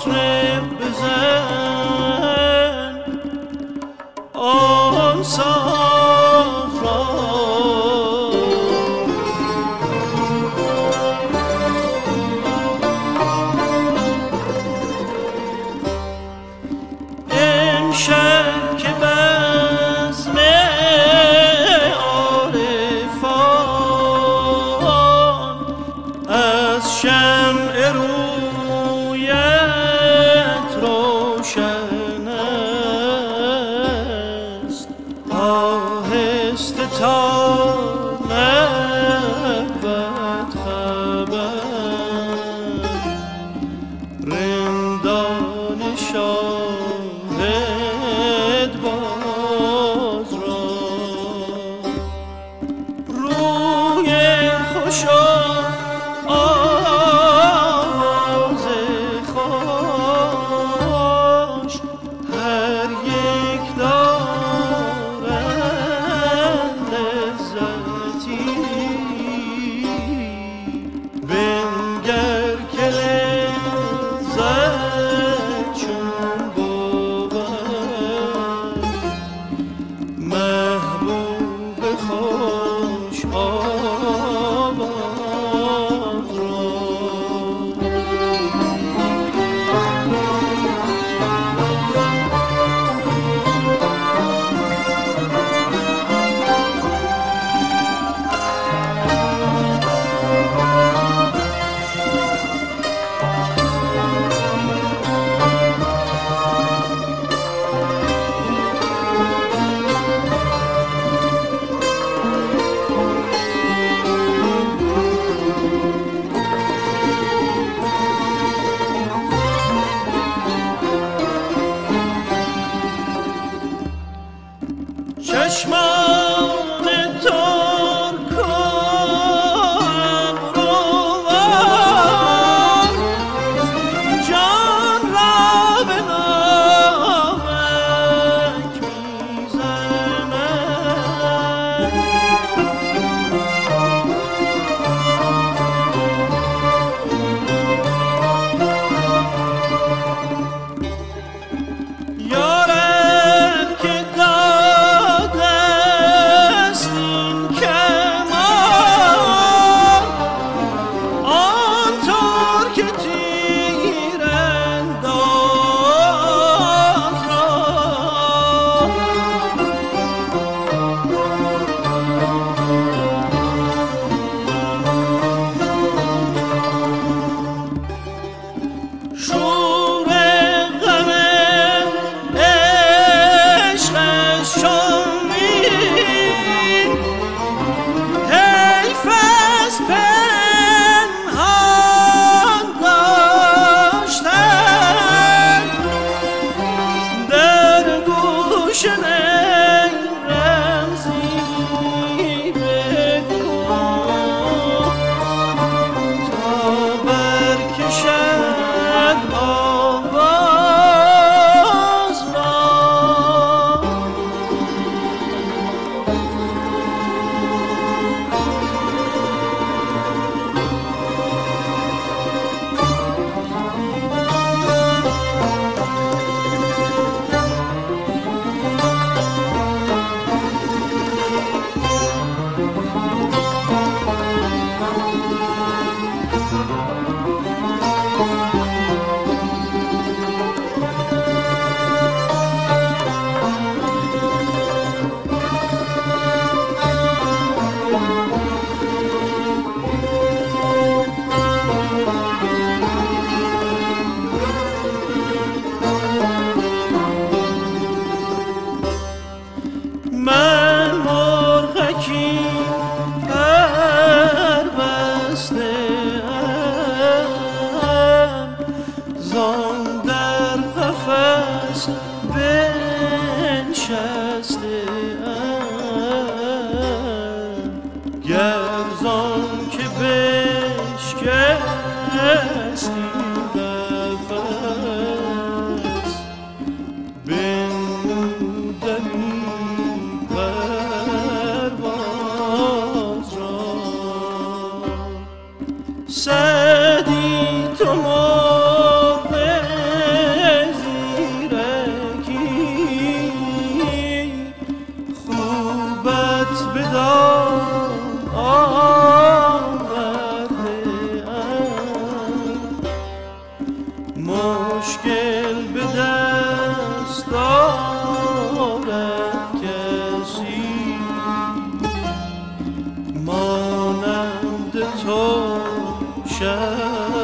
قطره بزن آن ساز را امشب که بزم عارفان از شمع رویت روشن است آهسته تا نبود خبر رندان شاهد باز را روی خوشا آواز خوش هر یک دارند لذتی بنگر که لذت چون بود محبوب خوش آواز را چشمان ترک و ابروان جان را به نامک میزنند یارم که شور غم عشقش شمید حیف از پنهان داشتن در گوش نی رمزی بگو تا برکشد آواز را من مرغکی پربسته ام زان در قفس بنشسته ام گر زان که بشکستی قفس بنمودمی پرواز را سعدی تو مرغ شب